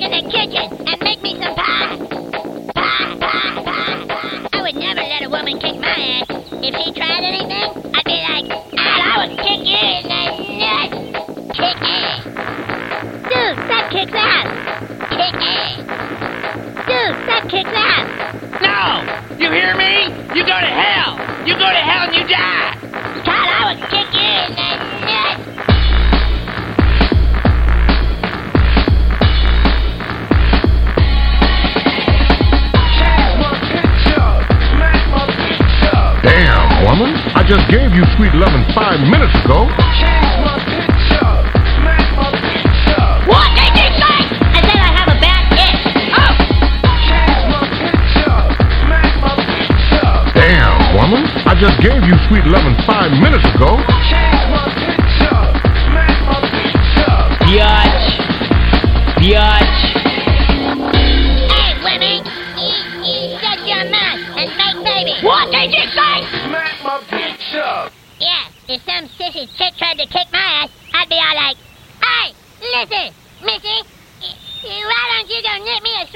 to the kitchen and make me some pie. Pie. I would never let a woman kick my ass. If she tried anything, I'd be like, I would kick you in the nuts. Kick ass. Dude, that kicks ass. Kick ass. Dude, that kicks ass. No! You hear me? You go to hell! You go to hell and you die! Todd, I would kick you in the nuts. Damn, woman. I just gave you sweet loving 5 minutes ago. What did you say? I said I have a bad itch. Oh! Damn, woman. I just gave you sweet loving 5 minutes ago. Biatch. Hey, women, shut your mouth and make babies. What did you say? Smack my bitch up. Yeah, if some sissy chick tried to kick my ass, I'd be all like, hey, listen, missy, why don't you go knit me a